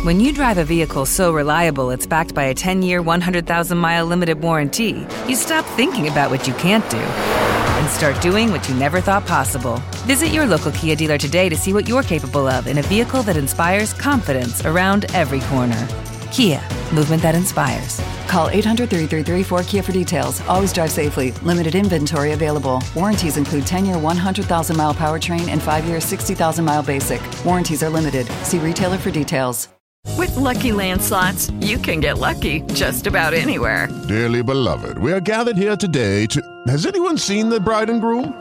When you drive a vehicle so reliable it's backed by a 10-year, 100,000-mile limited warranty, you stop thinking about what you can't do and start doing what you never thought possible. Visit your local Kia dealer today to see what you're capable of in a vehicle that inspires confidence around every corner. Kia, movement that inspires. Call 800-333-4KIA for details. Always drive safely. Limited inventory available. Warranties include 10-year 100,000-mile powertrain and 5-year 60,000-mile basic. Warranties are limited. See retailer for details. With Lucky Land Slots, you can get lucky just about anywhere. Dearly beloved, we are gathered here today to... Has anyone seen the bride and groom?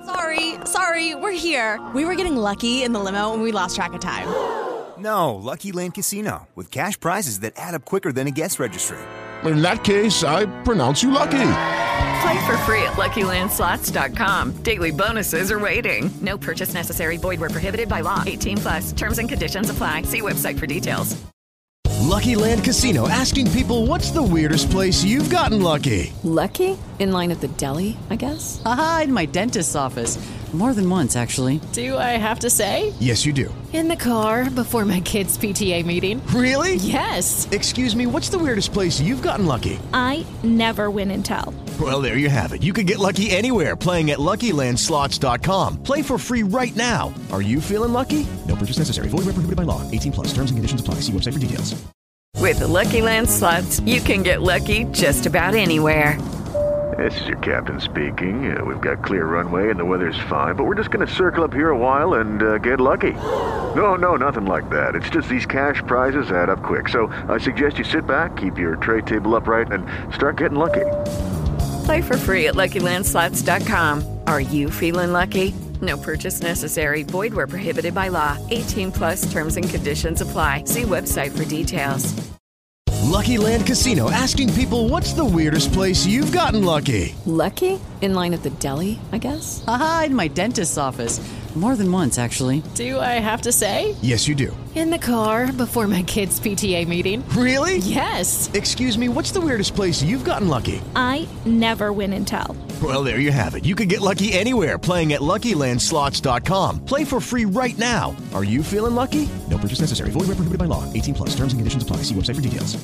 Sorry, we're here. We were getting lucky in the limo and we lost track of time. No, Lucky Land Casino, with cash prizes that add up quicker than a guest registry. In that case, I pronounce you lucky. Play for free at LuckyLandSlots.com. Daily bonuses are waiting. No purchase necessary. Void where prohibited by law. 18+. Terms and conditions apply. See website for details. Lucky Land Casino, asking people, what's the weirdest place you've gotten lucky? Lucky? In line at the deli, I guess? Aha, in my dentist's office. More than once, actually. Do I have to say? Yes, you do. In the car before my kids' PTA meeting. Really? Yes. Excuse me, what's the weirdest place you've gotten lucky? I never win and tell. Well, there you have it. You can get lucky anywhere, playing at LuckyLandSlots.com. Play for free right now. Are you feeling lucky? No purchase necessary. Void where prohibited by law. 18+. Terms and conditions apply. See website for details. With the Lucky Land Slots, you can get lucky just about anywhere. This is your captain speaking. We've got clear runway and the weather's fine, but we're just going to circle up here a while and get lucky. No, nothing like that. It's just these cash prizes add up quick. So I suggest you sit back, keep your tray table upright, and start getting lucky. Play for free at LuckyLandSlots.com. Are you feeling lucky? No purchase necessary. Void where prohibited by law. 18+ terms and conditions apply. See website for details. Lucky Land Casino, asking people, what's the weirdest place you've gotten lucky? Lucky? In line at the deli, I guess? Aha, in my dentist's office. More than once, actually. Do I have to say? Yes, you do. In the car before my kids' PTA meeting. Really? Yes. Excuse me, what's the weirdest place you've gotten lucky? I never win and tell. Well, there you have it. You can get lucky anywhere, playing at LuckyLandSlots.com. Play for free right now. Are you feeling lucky? No purchase necessary. Void where prohibited by law. 18+. Terms and conditions apply. See website for details.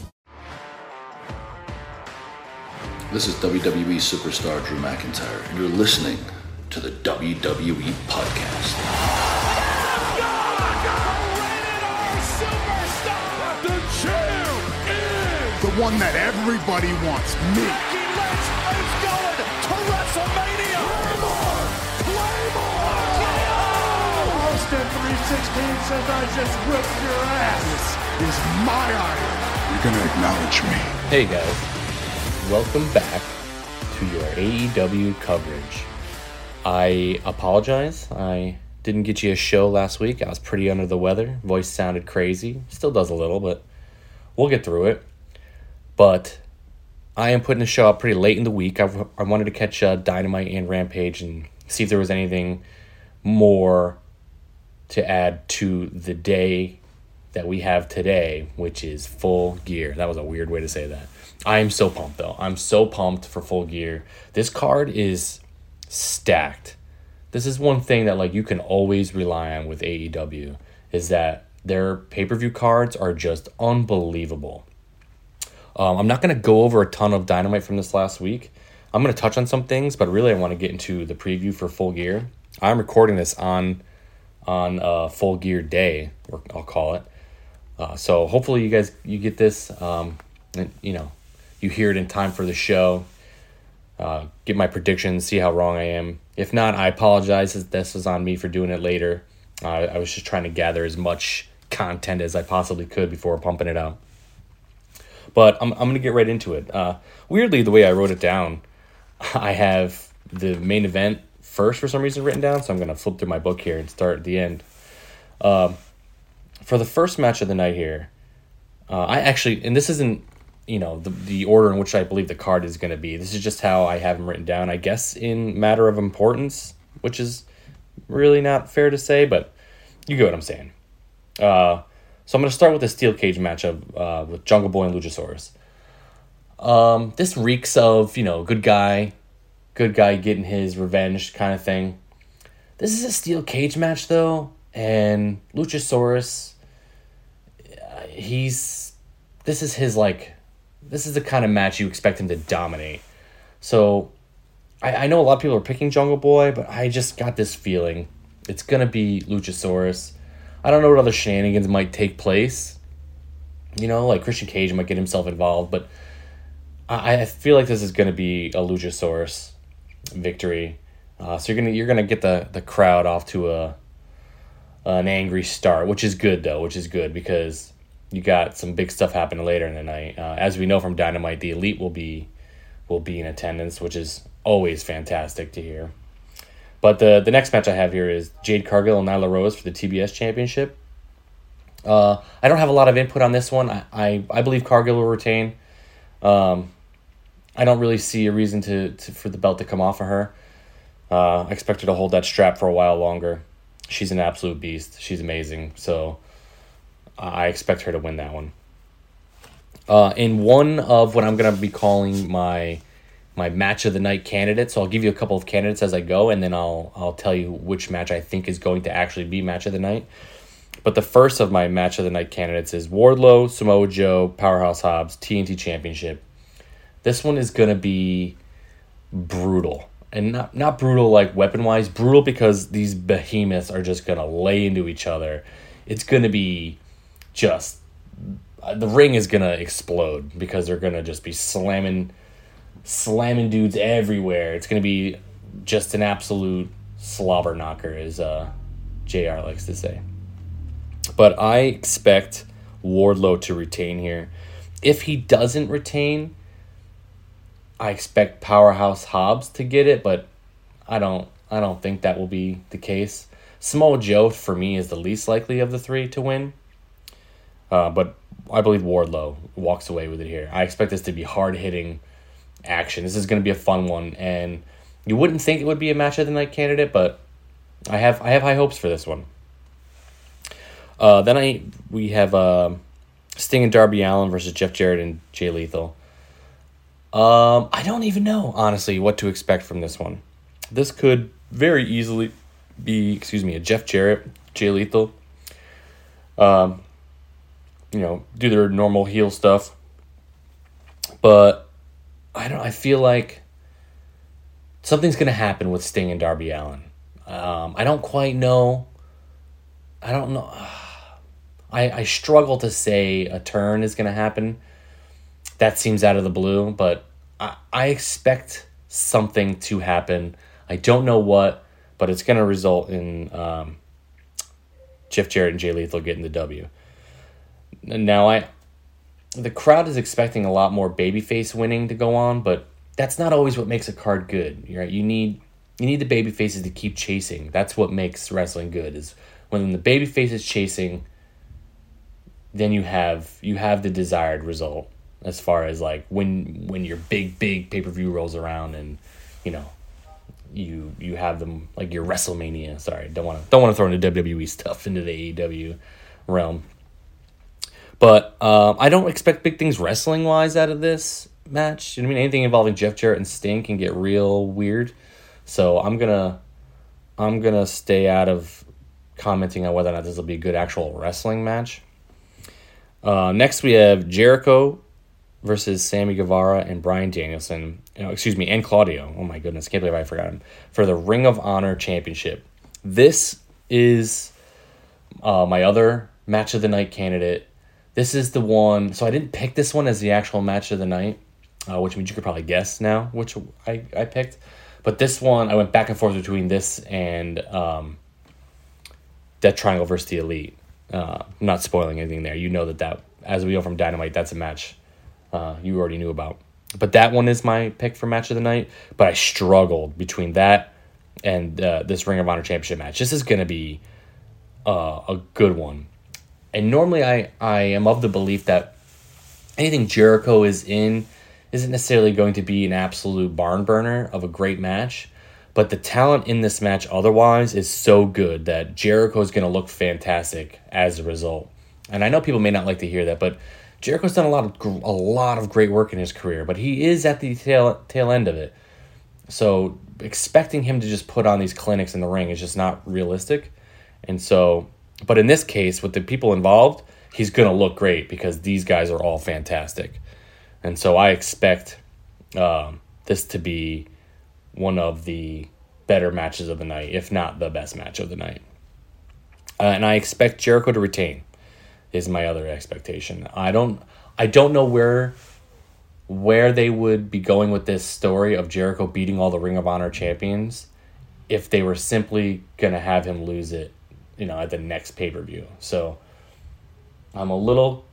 This is WWE superstar Drew McIntyre, and you're listening to the WWE Podcast. The champ is the one that everybody wants, me. Becky Lynch is going to WrestleMania. Claymore! Austin 316 says I just whipped your ass. This is my iron. You're going to acknowledge me. Hey guys, welcome back to your AEW coverage. I apologize. I didn't get you a show last week. I was pretty under the weather. Voice sounded crazy. Still does a little, but we'll get through it. But I am putting the show up pretty late in the week. I wanted to catch Dynamite and Rampage and see if there was anything more to add to the day that we have today, which is Full Gear. That was a weird way to say that. I am so pumped, though. I'm so pumped for Full Gear. This card is stacked. This is one thing that like you can always rely on with AEW is that their pay-per-view cards are just unbelievable. I'm not going to go over a ton of Dynamite from this last week. I'm going to touch on some things, but really I want to get into the preview for Full Gear. I'm recording this on Full Gear Day, or I'll call it. So hopefully you get this, and you hear it in time for the show. Get my predictions, see how wrong I am. If not, I apologize. This is on me for doing it later. I was just trying to gather as much content as I possibly could before pumping it out. But I'm going to get right into it. Weirdly, the way I wrote it down, I have the main event first for some reason written down, so I'm going to flip through my book here and start at the end. For the first match of the night here, I actually, and this isn't, the order in which I believe the card is going to be. This is just how I have them written down, I guess, in matter of importance, which is really not fair to say, but you get what I'm saying. So I'm going to start with a steel cage matchup with Jungle Boy and Luchasaurus. This reeks of, good guy getting his revenge kind of thing. This is a steel cage match, though, and Luchasaurus, this is the kind of match you expect him to dominate. So I know a lot of people are picking Jungle Boy, but I just got this feeling it's going to be Luchasaurus. I don't know what other shenanigans might take place. Like Christian Cage might get himself involved, but I feel like this is going to be a Luchasaurus victory. So you're gonna get the crowd off to an angry start, which is good because you got some big stuff happening later in the night. As we know from Dynamite, the Elite will be in attendance, which is always fantastic to hear. But the next match I have here is Jade Cargill and Nyla Rose for the TBS Championship. I don't have a lot of input on this one. I believe Cargill will retain. I don't really see a reason for the belt to come off of her. I expect her to hold that strap for a while longer. She's an absolute beast. She's amazing. So I expect her to win that one. In one of what I'm going to be calling my match of the night candidates, so I'll give you a couple of candidates as I go, and then I'll tell you which match I think is going to actually be match of the night. But the first of my match of the night candidates is Wardlow, Samoa Joe, Powerhouse Hobbs, TNT Championship. This one is going to be brutal. And not brutal like weapon-wise, brutal because these behemoths are just going to lay into each other. It's going to be just... the ring is going to explode because they're going to just be slamming dudes everywhere. It's going to be just an absolute slobber knocker, as JR likes to say. But I expect Wardlow to retain here. If he doesn't retain, I expect Powerhouse Hobbs to get it, but I don't think that will be the case. Samoa Joe, for me, is the least likely of the three to win. But I believe Wardlow walks away with it here. I expect this to be hard-hitting action. This is going to be a fun one, and you wouldn't think it would be a match of the night candidate, but I have high hopes for this one. Then we have Sting and Darby Allin versus Jeff Jarrett and Jay Lethal. I don't even know, honestly, what to expect from this one. This could very easily be, a Jeff Jarrett, Jay Lethal. Do their normal heel stuff. But I feel like something's going to happen with Sting and Darby Allin. I don't quite know. I don't know. I struggle to say a turn is going to happen. That seems out of the blue, but I expect something to happen. I don't know what, but it's going to result in Jeff Jarrett and Jay Lethal getting the W. Now, the crowd is expecting a lot more babyface winning to go on, but that's not always what makes a card good. Right? You need the babyfaces to keep chasing. That's what makes wrestling good. Is when the babyface is chasing, then you have the desired result. As far as like when your big pay-per-view rolls around and you have them like your WrestleMania. Sorry, don't want to throw into WWE stuff into the AEW realm. But I don't expect big things wrestling wise out of this match. You know what I mean? Anything involving Jeff Jarrett and Sting can get real weird. So I'm gonna stay out of commenting on whether or not this will be a good actual wrestling match. Next we have Jericho versus Sammy Guevara and Bryan Danielson. And Claudio. Oh my goodness, can't believe I forgot him. For the Ring of Honor Championship. This is my other match of the night candidate. This is the one. So I didn't pick this one as the actual match of the night, which means you could probably guess now which I picked. But this one, I went back and forth between this and Death Triangle versus the Elite. I'm not spoiling anything there. You know that as we go from Dynamite, that's a match you already knew about. But that one is my pick for match of the night. But I struggled between that and this Ring of Honor Championship match. This is going to be a good one. And normally I am of the belief that anything Jericho is in isn't necessarily going to be an absolute barn burner of a great match. But the talent in this match otherwise is so good that Jericho is going to look fantastic as a result. And I know people may not like to hear that, but Jericho's done a lot of great work in his career, but he is at the tail end of it. So expecting him to just put on these clinics in the ring is just not realistic. And so, but in this case, with the people involved, he's going to look great because these guys are all fantastic. And so I expect this to be one of the better matches of the night, if not the best match of the night. And I expect Jericho to retain is my other expectation. I don't know where they would be going with this story of Jericho beating all the Ring of Honor champions if they were simply going to have him lose it, at the next pay-per-view. So I will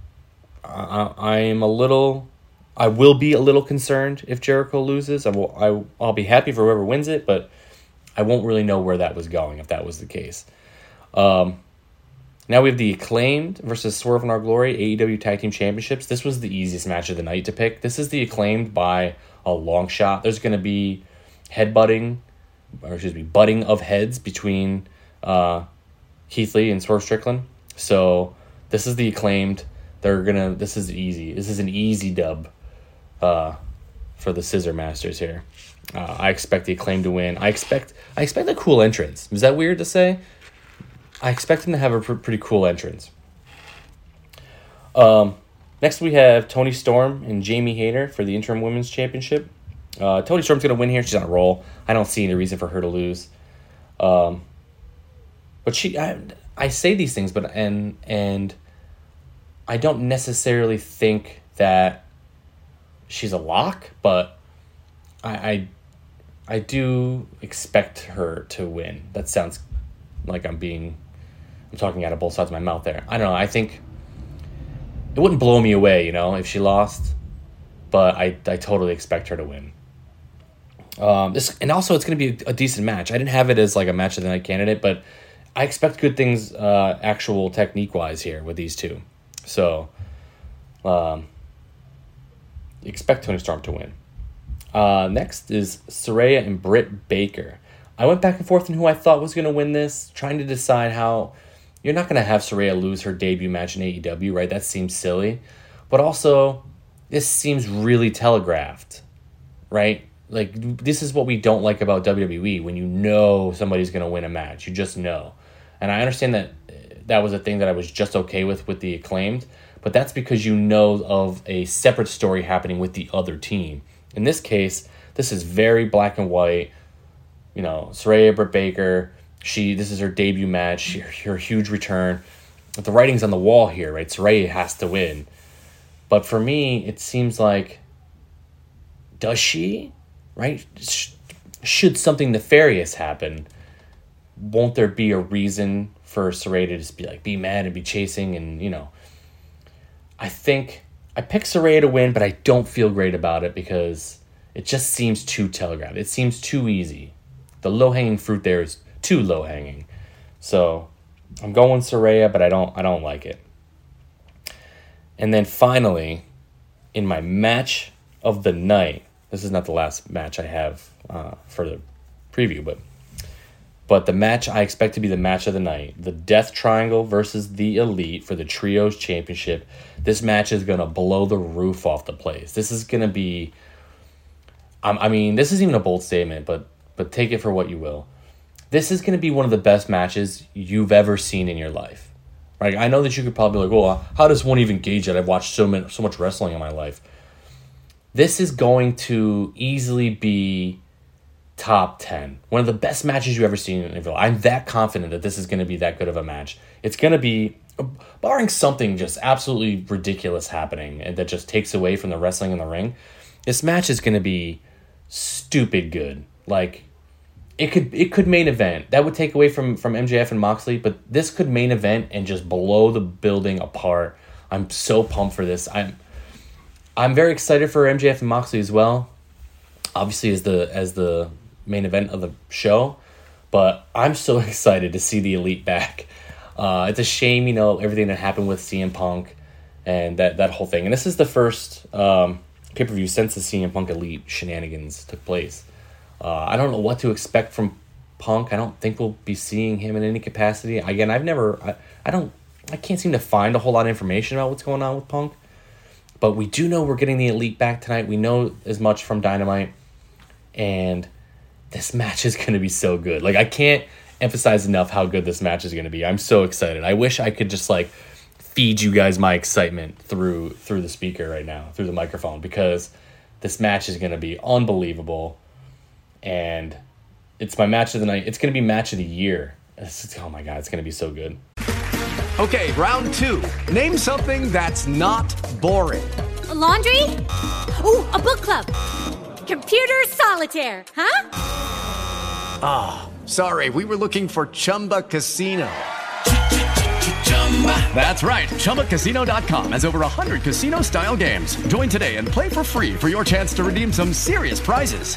be a little concerned if Jericho loses. I'll be happy for whoever wins it, but I won't really know where that was going if that was the case. Now we have the Acclaimed versus Swerve in Our Glory AEW Tag Team Championships. This was the easiest match of the night to pick. This is the Acclaimed by a long shot. There's going to be butting of heads between Keith Lee and Swerve Strickland. So this is the Acclaimed. This is easy. This is an easy dub for the Scissor Masters here. I expect the Acclaimed to win. I expect a cool entrance. Is that weird to say? I expect him to have a pretty cool entrance. Next we have Toni Storm and Jamie Hayter for the Interim Women's Championship. Toni Storm's going to win here. She's on a roll. I don't see any reason for her to lose. But I say these things, but and I don't necessarily think that she's a lock, but I do expect her to win. That sounds like I'm talking out of both sides of my mouth there. I don't know. I think it wouldn't blow me away, if she lost, but I totally expect her to win. And also it's going to be a decent match. I didn't have it as like a match of the night candidate, but I expect good things, actual technique wise here with these two. So, expect Toni Storm to win. Next is Saraya and Britt Baker. I went back and forth on who I thought was going to win this, trying to decide how. You're not going to have Saraya lose her debut match in AEW, right? That seems silly. But also, this seems really telegraphed, right? Like, this is what we don't like about WWE, when you know somebody's going to win a match. You just know. And I understand that was a thing that I was just okay with the Acclaimed, but that's because you know of a separate story happening with the other team. In this case, this is very black and white. Saraya, Britt Baker, this is her debut match, her huge return. But the writing's on the wall here, right? Saraya has to win. But for me, it seems like, does she? Right? Should something nefarious happen, won't there be a reason for Saraya to just be mad and be chasing and, I think I picked Saraya to win, but I don't feel great about it because it just seems too telegraphed. It seems too easy. The low-hanging fruit there is too low-hanging. So I'm going Saraya, but I don't like it. And then finally, in my match of the night, this is not the last match I have for the preview, but the match I expect to be the match of the night, the Death Triangle versus the Elite for the Trios Championship. This match is going to blow the roof off the place. This is going to be, this isn't even a bold statement, but take it for what you will. This is going to be one of the best matches you've ever seen in your life. Right? I know that you could probably be like, well, how does one even gauge it? I've watched so much wrestling in my life. This is going to easily be top 10. One of the best matches you've ever seen in your life. I'm that confident that this is going to be that good of a match. It's going to be, barring something just absolutely ridiculous happening and that just takes away from the wrestling in the ring, this match is going to be stupid good. Like, it could main event. That would take away from MJF and Moxley, but this could main event and just blow the building apart. I'm so pumped for this. I'm very excited for MJF and Moxley as well. Obviously as the main event of the show, but I'm so excited to see the Elite back. It's a shame, everything that happened with CM Punk and that whole thing. And this is the first pay-per-view since the CM Punk Elite shenanigans took place. I don't know what to expect from Punk. I don't think we'll be seeing him in any capacity. Again, I can't seem to find a whole lot of information about what's going on with Punk. But we do know we're getting the Elite back tonight. We know as much from Dynamite. And this match is going to be so good. Like, I can't emphasize enough how good this match is going to be. I'm so excited. I wish I could just, feed you guys my excitement through the speaker right now, through the microphone, because this match is going to be unbelievable. And it's my match of the night. It's going to be match of the year. Oh my God, it's going to be so good. Okay, round 2. Name something that's not boring. A laundry? Ooh, a book club. Computer solitaire, huh? Ah, sorry, we were looking for Chumba Casino. That's right, ChumbaCasino.com has over 100 casino-style games. Join today and play for free for your chance to redeem some serious prizes.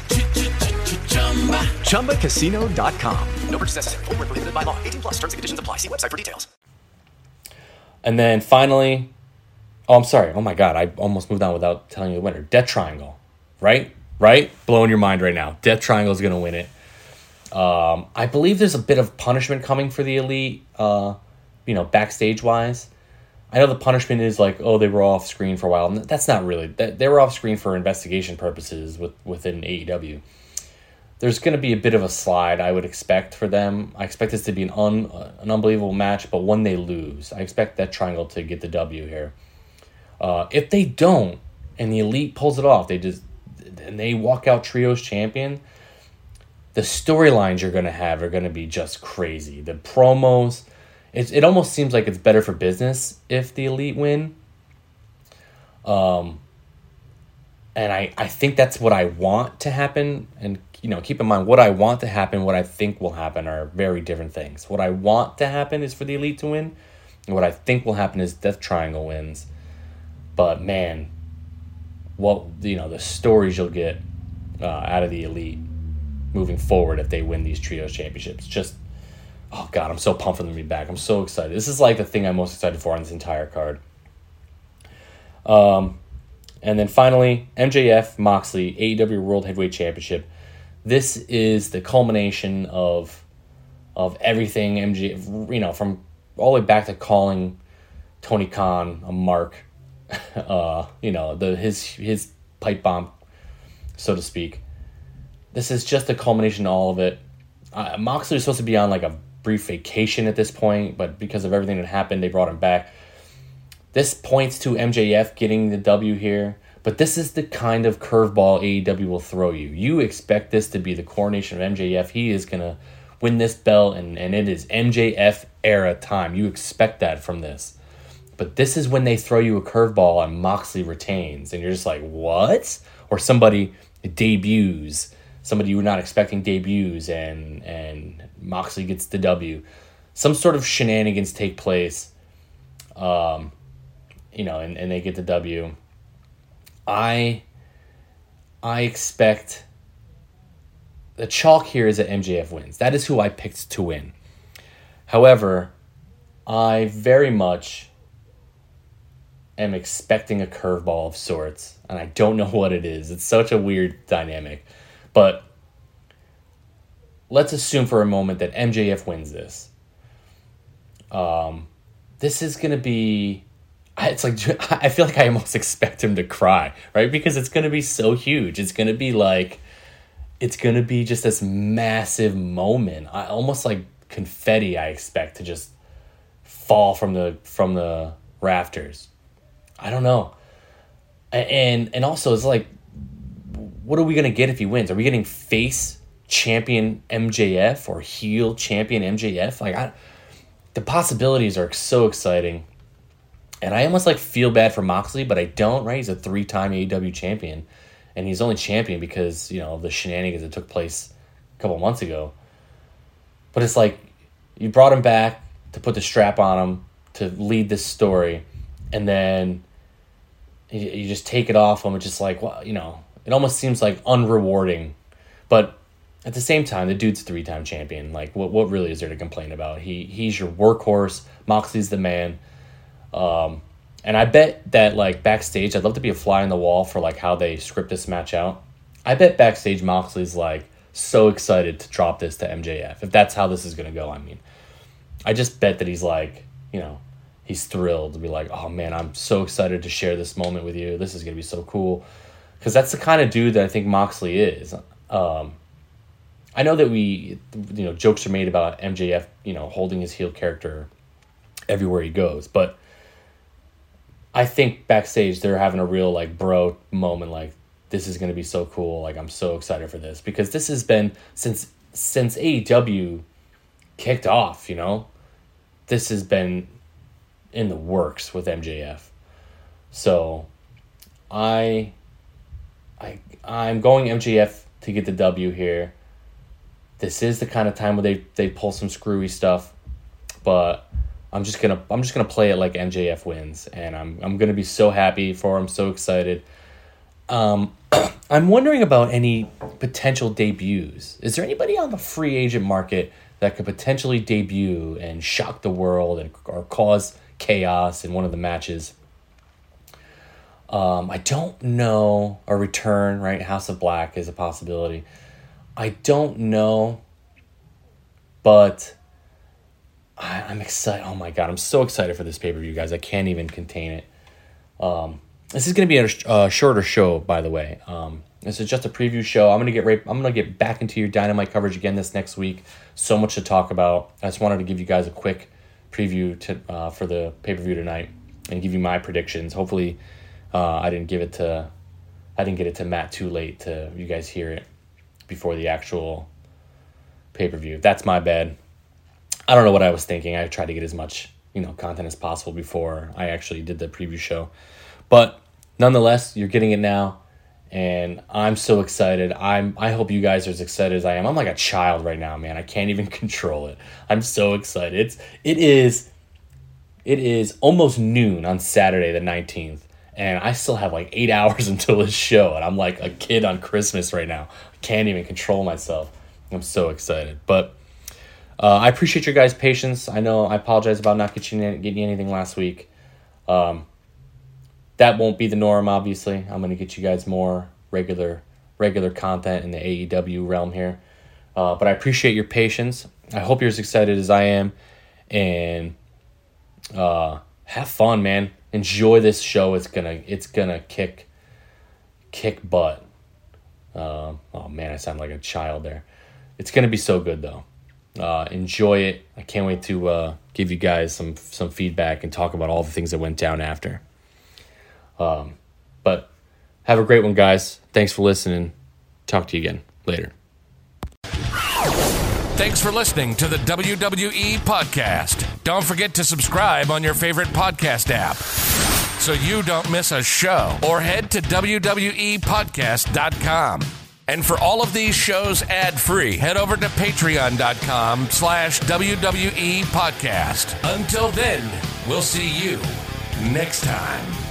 ChumbaCasino.com. No purchase necessary. Void where prohibited by law. 18+ terms and conditions apply. See website for details. And then finally, I'm sorry. Oh my God, I almost moved on without telling you the winner. Death Triangle, right? Blowing your mind right now. Death Triangle is going to win it. I believe there's a bit of punishment coming for the Elite, backstage wise. I know the punishment is like, oh, they were off screen for a while. That's not really. They were off screen for investigation purposes within AEW. There's going to be a bit of a slide, I would expect, for them. I expect this to be an unbelievable match, but when they lose, I expect that Triangle to get the W here. If they don't, and the Elite pulls it off, they walk out Trios champion, the storylines you're going to have are going to be just crazy. The promos, it almost seems like it's better for business if the Elite win. And I think that's what I want to happen. And, keep in mind, what I want to happen, what I think will happen are very different things. What I want to happen is for the Elite to win. And what I think will happen is Death Triangle wins. But, man, the stories you'll get out of the Elite moving forward if they win these Trios championships. Just, oh God, I'm so pumped for them to be back. I'm so excited. This is like the thing I'm most excited for on this entire card. And then finally, MJF, Moxley, AEW World Heavyweight Championship. This is the culmination of everything MJF, from all the way back to calling Tony Khan a mark, his pipe bomb, so to speak. This is just a culmination of all of it. Moxley was supposed to be on like a brief vacation at this point, but because of everything that happened, they brought him back. This points to MJF getting the W here, but this is the kind of curveball AEW will throw you. You expect this to be the coronation of MJF. He is going to win this belt, and it is MJF era time. You expect that from this. But this is when they throw you a curveball and Moxley retains, and you're just like, what? Or somebody debuts. Somebody you were not expecting debuts, and Moxley gets the W. Some sort of shenanigans take place, and they get the W. I expect the chalk here is that MJF wins. That is who I picked to win. However, I very much am expecting a curveball of sorts, and I don't know what it is. It's such a weird dynamic. But let's assume for a moment that MJF wins this. This is going to be... It's like, I feel like I almost expect him to cry, right? Because it's going to be so huge. It's going to be just this massive moment. Almost like confetti, I expect to just fall from the rafters. I don't know. And also, it's like, what are we going to get if he wins? Are we getting face champion MJF or heel champion MJF? The possibilities are so exciting. And I almost feel bad for Moxley, but I don't, right? He's a 3-time AEW champion. And he's only champion because, of the shenanigans that took place a couple months ago. But it's like, you brought him back to put the strap on him to lead this story. And then you just take it off him. It's just like, well, it almost seems like unrewarding. But at the same time, the dude's a 3-time champion. Like, what really is there to complain about? He's your workhorse. Moxley's the man. And I bet that backstage, I'd love to be a fly on the wall for how they script this match out. I bet backstage Moxley's so excited to drop this to MJF, if that's how this is going to go. I mean, I just bet that he's he's thrilled to be like, oh man, I'm so excited to share this moment with you. This is going to be so cool. Because that's the kind of dude that I think Moxley is. I know that jokes are made about MJF, holding his heel character everywhere he goes, but I think backstage they're having a real like bro moment, like this is going to be so cool, like I'm so excited for this, because this has been since AEW kicked off, you know, this has been in the works with MJF. So I'm going MJF to get the W here. This is the kind of time where they pull some screwy stuff, but I'm just gonna play it like MJF wins, and I'm gonna be so happy for him, so excited. I'm wondering about any potential debuts. Is there anybody on the free agent market that could potentially debut and shock the world or cause chaos in one of the matches? I don't know. A return, right? House of Black is a possibility. I don't know, but I'm excited. Oh my God, I'm so excited for this pay-per-view, guys. I can't even contain it. This is going to be a shorter show, by the way. This is just a preview show. I'm gonna get back into your Dynamite coverage again this next week. So much to talk about. I just wanted to give you guys a quick preview for the pay-per-view tonight and give you my predictions. Hopefully, I didn't get it to Matt too late to you guys hear it before the actual pay-per-view. That's my bad. I don't know what I was thinking. I tried to get as much, content as possible before I actually did the preview show. But nonetheless, you're getting it now, and I'm so excited. I hope you guys are as excited as I am. I'm like a child right now, man. I can't even control it. I'm so excited. It is almost noon on Saturday the 19th, and I still have like 8 hours until this show, and I'm like a kid on Christmas right now. I can't even control myself. I'm so excited. But I appreciate your guys' patience. I know I apologize about not getting anything last week. That won't be the norm, obviously. I'm going to get you guys more regular content in the AEW realm here. But I appreciate your patience. I hope you're as excited as I am. And have fun, man. Enjoy this show. It's gonna kick butt. Oh man, I sound like a child there. It's gonna be so good though. Enjoy it. I can't wait to give you guys some feedback and talk about all the things that went down after. But have a great one, guys. Thanks for listening. Talk to you again later. Thanks for listening to the WWE Podcast. Don't forget to subscribe on your favorite podcast app so you don't miss a show, or head to WWEpodcast.com. And for all of these shows ad-free, head over to patreon.com/WWE Podcast. Until then, we'll see you next time.